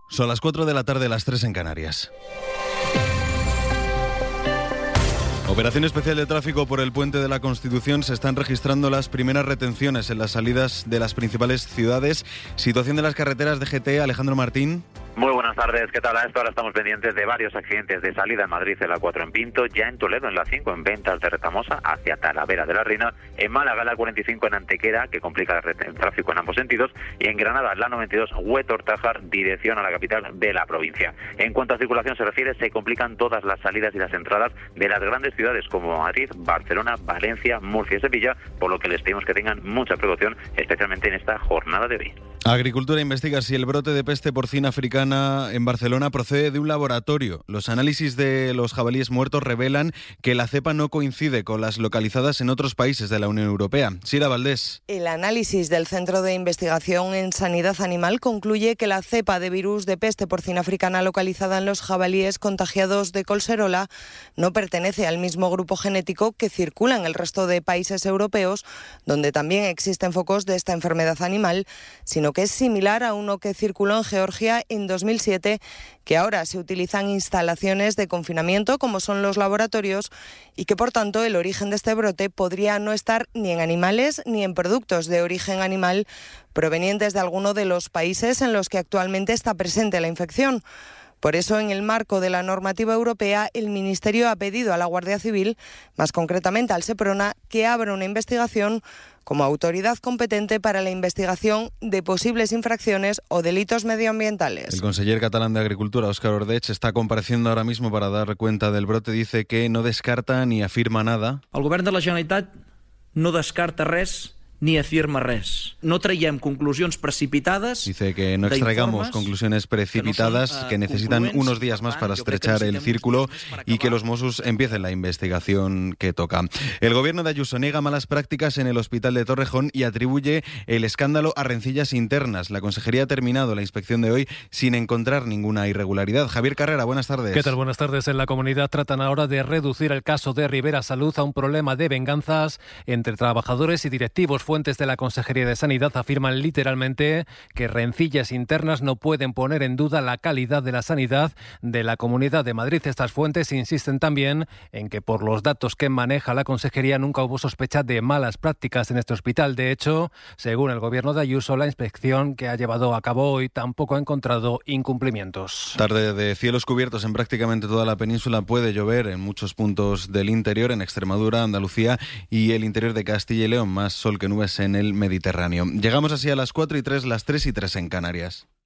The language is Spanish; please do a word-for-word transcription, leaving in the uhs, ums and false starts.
Son las cuatro de la tarde, las tres en Canarias. Operación especial de tráfico por el Puente de la Constitución. Se están registrando las primeras retenciones en las salidas de las principales ciudades. Situación de las carreteras de G T, Alejandro Martín. Muy buenas tardes, ¿qué tal? A esto ahora estamos pendientes de varios accidentes de salida en Madrid en la cuatro en Pinto, ya en Toledo en la cinco en Ventas de Retamosa hacia Talavera de la Reina, en Málaga la cuarenta y cinco en Antequera, que complica el tráfico en ambos sentidos, y en Granada la noventa y dos Huetor-Tájar, dirección a la capital de la provincia. En cuanto a circulación se refiere, se complican todas las salidas y las entradas de las grandes ciudades como Madrid, Barcelona, Valencia, Murcia y Sevilla, por lo que les pedimos que tengan mucha precaución, especialmente en esta jornada de hoy. Agricultura investiga si el brote de peste porcina africana en Barcelona procede de un laboratorio. Los análisis de los jabalíes muertos revelan que la cepa no coincide con las localizadas en otros países de la Unión Europea. Sira Valdés. El análisis del Centro de Investigación en Sanidad Animal concluye que la cepa de virus de peste porcina africana localizada en los jabalíes contagiados de colserola no pertenece al mismo grupo genético que circula en el resto de países europeos, donde también existen focos de esta enfermedad animal, sino que es similar a uno que circuló en Georgia en dos mil siete, que ahora se utilizan instalaciones de confinamiento como son los laboratorios y que por tanto el origen de este brote podría no estar ni en animales ni en productos de origen animal provenientes de alguno de los países en los que actualmente está presente la infección. Por eso, en el marco de la normativa europea, el Ministerio ha pedido a la Guardia Civil, más concretamente al Seprona, que abra una investigación como autoridad competente para la investigación de posibles infracciones o delitos medioambientales. El conseller catalán de Agricultura, Óscar Ordeig, está compareciendo ahora mismo para dar cuenta del brote. Dice que no descarta ni afirma nada. El Govern de la Generalitat no descarta res ni afirma res. No traiem conclusions precipitades. Dice que no extraigamos conclusiones precipitadas, que, no son, uh, que necesitan unos días más para estrechar el círculo y que los Mossos empiecen la investigación que toca. El gobierno de Ayuso niega malas prácticas en el hospital de Torrejón y atribuye el escándalo a rencillas internas. La consejería ha terminado la inspección de hoy sin encontrar ninguna irregularidad. Javier Carrera, buenas tardes. ¿Qué tal? Buenas tardes. En la comunidad tratan ahora de reducir el caso de Rivera Salud a un problema de venganzas entre trabajadores y directivos. Fuentes de la Consejería de Sanidad afirman literalmente que rencillas internas no pueden poner en duda la calidad de la sanidad de la Comunidad de Madrid. Estas fuentes insisten también en que por los datos que maneja la Consejería nunca hubo sospecha de malas prácticas en este hospital. De hecho, según el gobierno de Ayuso, la inspección que ha llevado a cabo hoy tampoco ha encontrado incumplimientos. Tarde de cielos cubiertos en prácticamente toda la península. Puede llover en muchos puntos del interior, en Extremadura, Andalucía y el interior de Castilla y León. Más sol que nubes en el Mediterráneo. Llegamos así a las cuatro y tres, las tres y tres en Canarias.